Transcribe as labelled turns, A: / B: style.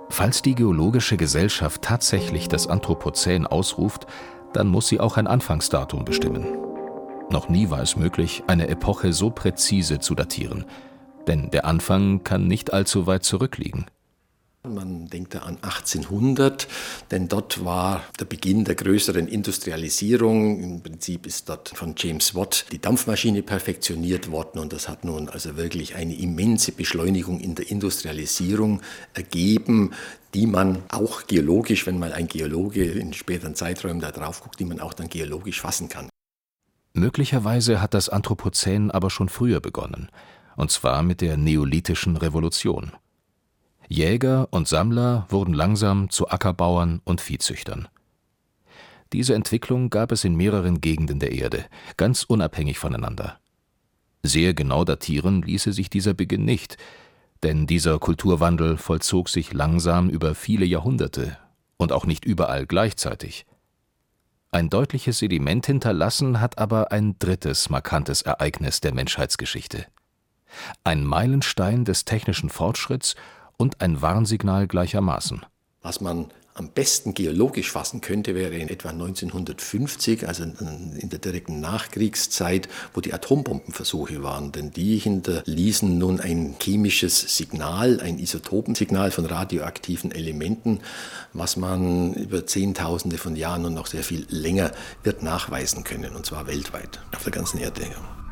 A: Falls die Geologische Gesellschaft tatsächlich das Anthropozän ausruft, dann muss sie auch ein Anfangsdatum bestimmen. Noch nie war es möglich, eine Epoche so präzise zu datieren, denn der Anfang kann nicht allzu weit zurückliegen.
B: Man denkt da an 1800, denn dort war der Beginn der größeren Industrialisierung. Im Prinzip ist dort von James Watt die Dampfmaschine perfektioniert worden und das hat nun also wirklich eine immense Beschleunigung in der Industrialisierung ergeben, die man auch geologisch, wenn mal ein Geologe in späteren Zeiträumen da drauf guckt, die man auch dann geologisch fassen kann.
A: Möglicherweise hat das Anthropozän aber schon früher begonnen, und zwar mit der Neolithischen Revolution. Jäger und Sammler wurden langsam zu Ackerbauern und Viehzüchtern. Diese Entwicklung gab es in mehreren Gegenden der Erde, ganz unabhängig voneinander. Sehr genau datieren ließe sich dieser Beginn nicht, denn dieser Kulturwandel vollzog sich langsam über viele Jahrhunderte und auch nicht überall gleichzeitig. Ein deutliches Sediment hinterlassen hat aber ein drittes markantes Ereignis der Menschheitsgeschichte. Ein Meilenstein des technischen Fortschritts und ein Warnsignal gleichermaßen.
B: Was man am besten geologisch fassen könnte, wäre in etwa 1950, also in der direkten Nachkriegszeit, wo die Atombombenversuche waren. Denn die hinterließen nun ein chemisches Signal, ein Isotopensignal von radioaktiven Elementen, was man über Zehntausende von Jahren und noch sehr viel länger wird nachweisen können, und zwar weltweit, auf der ganzen Erde.